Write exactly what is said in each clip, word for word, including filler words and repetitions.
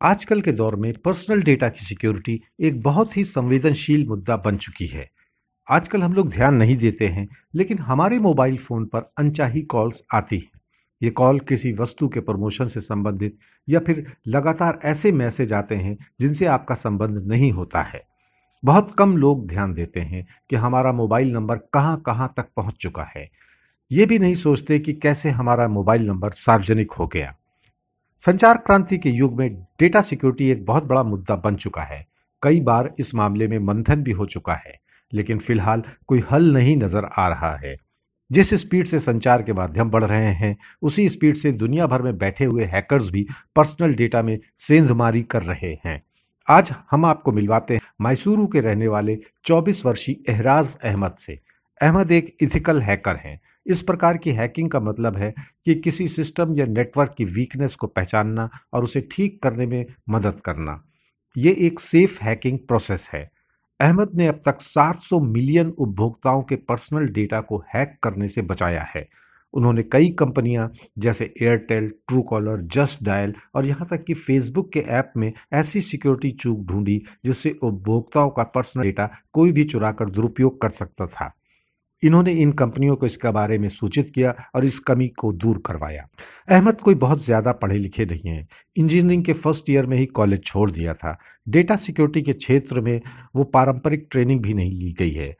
आजकल के दौर में पर्सनल डेटा की सिक्योरिटी एक बहुत ही संवेदनशील मुद्दा बन चुकी है। आजकल हम लोग ध्यान नहीं देते हैं, लेकिन हमारे मोबाइल फोन पर अनचाही कॉल्स आती हैं। ये कॉल किसी वस्तु के प्रमोशन से संबंधित या फिर लगातार ऐसे मैसेज आते हैं जिनसे आपका संबंध नहीं होता है। बहुत कम लोग ध्यान देते हैं कि हमारा मोबाइल नंबर कहां कहां तक पहुंच चुका है। ये भी नहीं सोचते कि कैसे हमारा मोबाइल नंबर सार्वजनिक हो गया। संचार क्रांति के युग में डेटा सिक्योरिटी एक बहुत बड़ा मुद्दा बन चुका है। कई बार इस मामले में मंथन भी हो चुका है, लेकिन फिलहाल कोई हल नहीं नजर आ रहा है। जिस स्पीड से संचार के माध्यम बढ़ रहे हैं, उसी स्पीड से दुनिया भर में बैठे हुए हैकर्स भी पर्सनल डेटा में सेंधमारी कर रहे हैं। आज हम आपको मिलवाते हैं मैसूरू के रहने वाले चौबीस वर्षीय एहराज अहमद से। अहमद एक इथिकल हैकर हैं। इस प्रकार की हैकिंग का मतलब है कि किसी सिस्टम या नेटवर्क की वीकनेस को पहचानना और उसे ठीक करने में मदद करना। ये एक सेफ हैकिंग प्रोसेस है। अहमद ने अब तक सात सौ मिलियन उपभोक्ताओं के पर्सनल डेटा को हैक करने से बचाया है। उन्होंने कई कंपनियां जैसे Airtel, Truecaller, Justdial और यहां तक कि फेसबुक के ऐप में ऐसी सिक्योरिटी चूक ढूंढी जिससे उपभोक्ताओं का पर्सनल डेटा कोई भी चुराकर दुरुपयोग कर सकता था। इन्होंने इन कंपनियों को इसके बारे में सूचित किया और इस कमी को दूर करवाया। अहमद कोई बहुत ज्यादा पढ़े लिखे नहीं हैं। इंजीनियरिंग के फर्स्ट ईयर में ही कॉलेज छोड़ दिया था। डेटा सिक्योरिटी के क्षेत्र में वो पारंपरिक ट्रेनिंग भी नहीं ली गई है।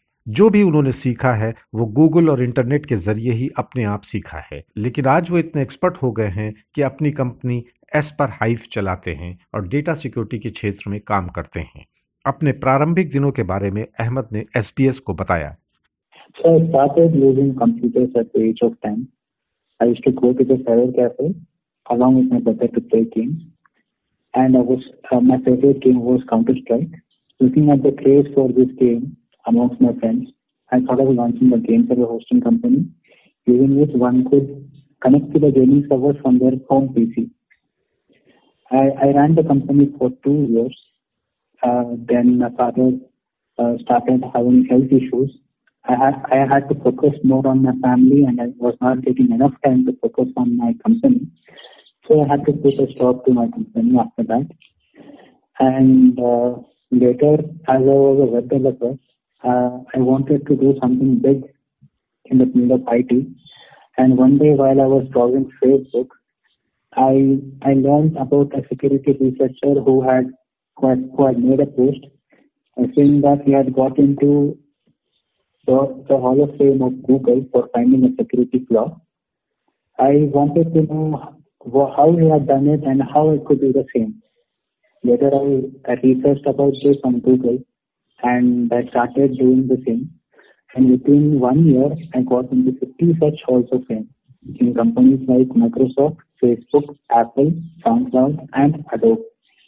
जो भी उन्होंने सीखा है वो गूगल और इंटरनेट के जरिए ही अपने आप सीखा है। लेकिन आज वो इतने एक्सपर्ट हो गए हैं कि अपनी कंपनी एस्पर हाइव चलाते हैं और डेटा सिक्योरिटी के क्षेत्र में काम करते हैं। अपने प्रारंभिक दिनों के बारे में अहमद ने एसपीएस को बताया। So I started using computers at the age of ten. I used to go to the cyber cafe along with my brother to play games. And I was uh, my favorite game was Counter Strike. Looking at the craze for this game amongst my friends, I thought of launching a game server hosting company, using which one could connect to the gaming server from their home P C. I, I ran the company for two years. Uh, then my father uh, started having health issues. I had I had to focus more on my family, and I was not getting enough time to focus on my company. So I had to put a stop to my company after that. And uh, later, as I was a web developer, uh, I wanted to do something big in the field of I T. And one day, while I was browsing Facebook, I I learned about a security researcher who had who had, who had made a post uh, saying that he had got into the, the Hall of Fame of Google for finding a security flaw. I wanted to know wh- how he had done it and how I could do the same. Later, I, I researched about this on Google and I started doing the same. And within one year, I got into fifty such halls of fame in companies like Microsoft, Facebook, Apple, SoundCloud, and Adobe.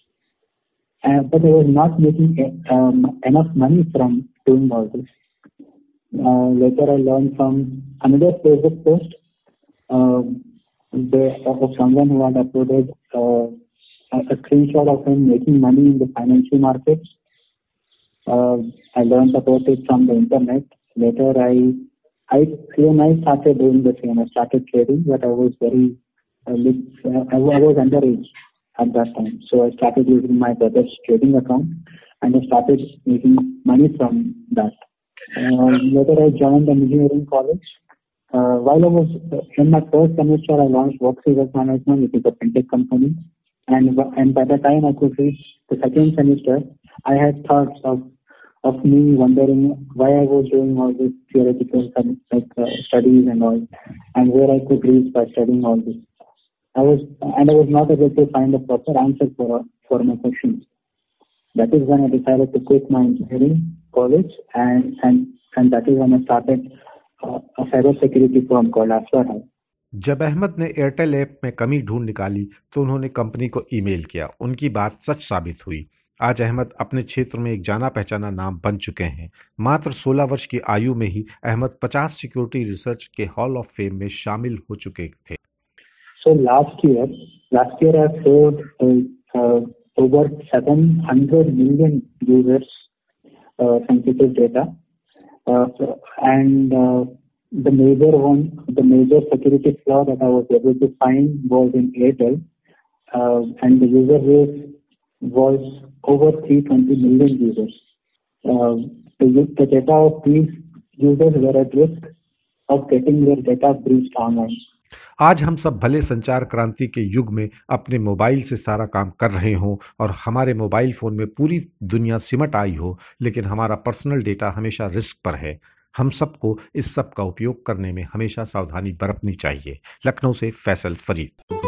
Uh, but I was not making um, enough money from doing all this. Uh, later, I learned from another Facebook post uh, the, of someone who had uploaded uh, a, a screenshot of him making money in the financial markets. Uh, I learned about it from the internet. Later, I, I, even I started doing the same. I started trading, but I was very, uh, I was underage at that time. So I started using my brother's trading account, and I started making money from that. Uh, later, I joined an engineering college. Uh, while I was in my first semester, I launched Workspace Management, which is a fintech company. And and by the time I could reach the second semester, I had thoughts of of me wondering why I was doing all this theoretical like uh, studies and all, and where I could reach by studying all this. I was and I was not able to find a proper answer for for my questions. That is when I decided to quit my engineering college, and and and that is when I started uh, a cyber security firm called Asper. जब अहमद ने Airtel app में कमी ढूंढ निकाली तो उन्होंने company को email किया। उनकी बात सच साबित हुई। आज अहमद अपने क्षेत्र में एक जाना पहचाना नाम बन चुके हैं। मात्र सोलह वर्ष की आयु में ही अहमद पचास सिक्योरिटी रिसर्च के हॉल ऑफ फेम में शामिल हो चुके थे। So last year, last year I saved uh, uh, over seven hundred million users uh, sensitive data, uh, and uh, the major one, the major security flaw that I was able to find was in Airtel. uh, and the user base was over three hundred twenty million users. Uh, the, the data of these users were at risk of getting their data breached online. आज हम सब भले संचार क्रांति के युग में अपने मोबाइल से सारा काम कर रहे हों और हमारे मोबाइल फोन में पूरी दुनिया सिमट आई हो, लेकिन हमारा पर्सनल डेटा हमेशा रिस्क पर है। हम सबको इस सब का उपयोग करने में हमेशा सावधानी बरतनी चाहिए। लखनऊ से फैसल फरीद।